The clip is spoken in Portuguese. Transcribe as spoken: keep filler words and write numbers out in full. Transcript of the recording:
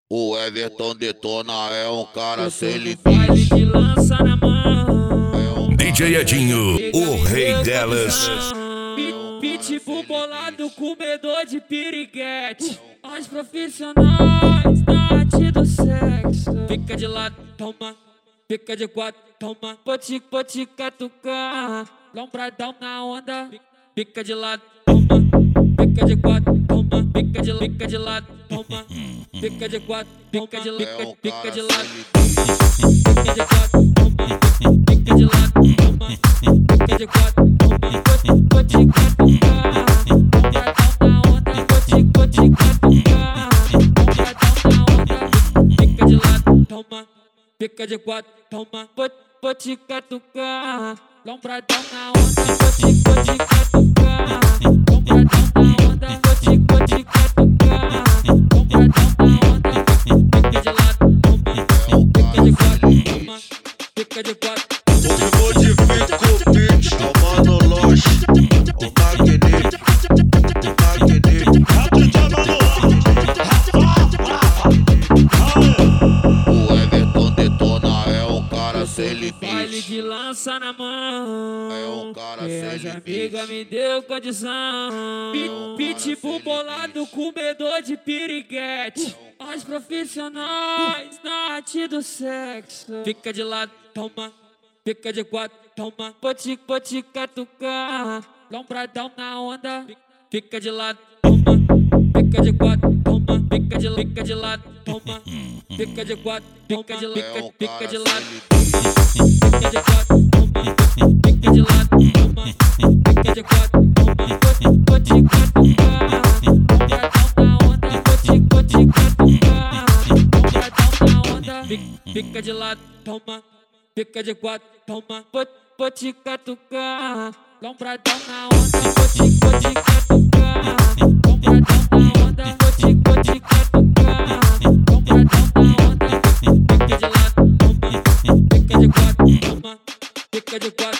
O Everton Detona é um cara sem Baile limite. de lança na mão. D J Edinho, o rei delas. Pitbull bolado, comedor de piriguete. Os profissionais da arte do sexo. Fica de lado, toma. Fica de quatro, toma. Pode, pode catucar. Lombradão na onda. Fica de lado, toma. Fica de quatro, toma. Fica de, fica de lado, toma. Fica de quatro, fica de, fica, fica de lado. Fica de quatro, toma. Fica de lado, toma. Fica de quatro, toma. Pode, pode catucar. Lombradão na onda. Pode, pode catucar. Lombradão na onda. Fica de lado, toma. Fica de quatro, toma. Pode, pode catucar. Lombradão na onda. Pode, pode catucar. Lombradão na onda. Pode, pode catucar. Lombradão na onda. Fica de lado, toma. Fica de quatro, toma. Fica de quatro. O modifica o beat, é o Mano Loche, o Magnífico, o Magnífico. O Everton Detona é um cara sem Baile limite. de lança na mão. É um cara E sem as limite. amigas me deu condição. um Pi- cara Pitbull sem bolado, comedor de piriguete. Os profissionais na arte do sexo. Fica de lado, toma. Fica de quatro, toma. Pode, pode catucar. Lombradão na onda. Fica de lado, toma. Fica de quatro, toma. Fica de, fica de lado, toma. Fica de quatro, fica de, fica, fica de lado. Fica de quatro, toma. Fica de lado, toma. Fica de quatro, toma. Pode, pode catucar. Lombradão na onda. Pode, pode catucar. Lombradão na onda. Fica, fica de lado, toma. Fica de quatro, toma. Pode, pode catucar. Lombradão na onda. Pode, pode catucar. Lombradão na onda. Pode, pode catucar. Lombradão na onda. Fica de lado, toma. Fica de quatro, toma. Fica de quatro.